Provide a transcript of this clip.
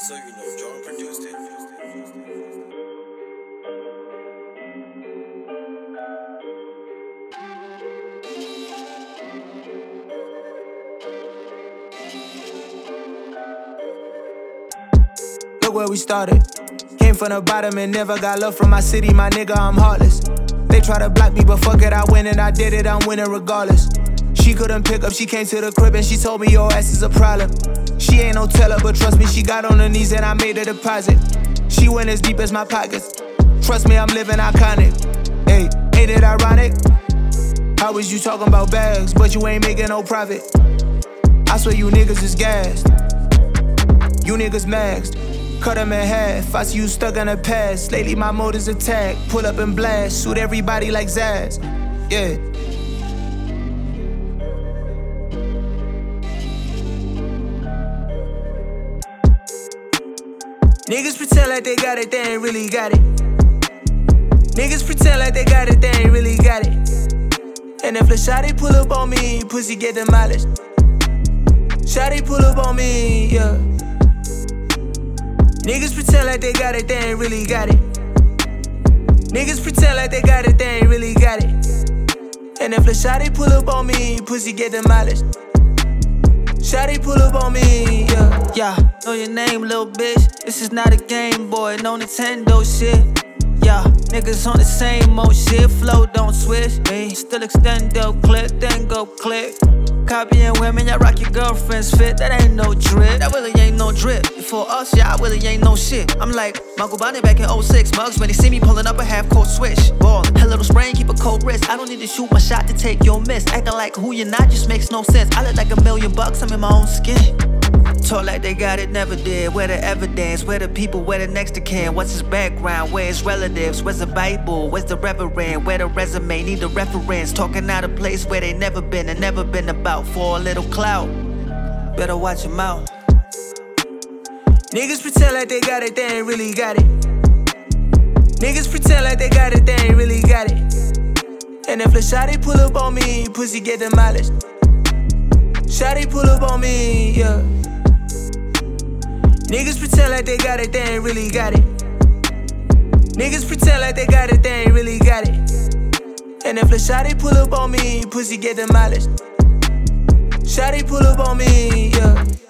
So you know John produced it. Look where we started. Came from the bottom and never got love from my city, my nigga, I'm heartless. They try to block me, but fuck it, I win and I did it, I'm winning regardless. She couldn't pick up, she came to the crib and she told me your ass is a problem. She ain't no teller, but trust me, she got on her knees and I made a deposit. She went as deep as my pockets. Trust me, I'm living iconic. Hey, ain't it ironic? How was you talking about bags, but you ain't making no profit? I swear you niggas is gassed. You niggas maxed. Cut them in half, I see you stuck in the past. Lately my mode is attack, pull up and blast. Shoot everybody like Zaz, yeah. Niggas pretend like they got it, they ain't really got it. Niggas pretend like they got it, they ain't really got it. And if the shawty pull up on me, pussy get demolished. Shawty pull up on me, yeah. Niggas pretend like they got it, they ain't really got it. Niggas pretend like they got it, they ain't really got it. And if the shawty pull up on me, pussy get demolished. Shawty pull up on me, yeah. Yeah, know your name, little bitch. This is not a Game Boy, no Nintendo shit. Yeah, niggas on the same old shit. Flow don't switch. Me still extendo click, then go click. Copying women, y'all rock your girlfriend's fit. That ain't no drip. That really ain't no drip. For us, y'all really ain't no shit. I'm like Michael Bonnet back in 06. Mugs when they see me pulling up a half-court switch. Ballin', a little sprain, keep a cold wrist. I don't need to shoot my shot to take your miss. Acting like who you're not just makes no sense. I look like $1,000,000, I'm in my own skin. Talk like they got it, never did. Where the evidence? Where the people? Where the next of kin? What's his background? Where his relatives? Where's the Bible? Where's the reverend? Where the resume? Need a reference. Talking out a place where they never been and never been about for a little clout. Better watch your mouth. Niggas pretend like they got it, they ain't really got it. Niggas pretend like they got it, they ain't really got it. And if the shawty pull up on me, pussy get demolished. Shawty pull up on me, yeah. Niggas pretend like they got it, they ain't really got it. Niggas pretend like they got it, they ain't really got it. And if the shawty pull up on me, pussy get demolished. Shawty pull up on me, yeah.